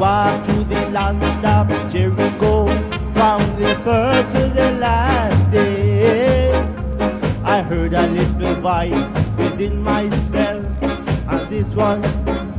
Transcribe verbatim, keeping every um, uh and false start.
walked through the land of Jericho, from the first to the last day. I heard a little voice within myself, and this one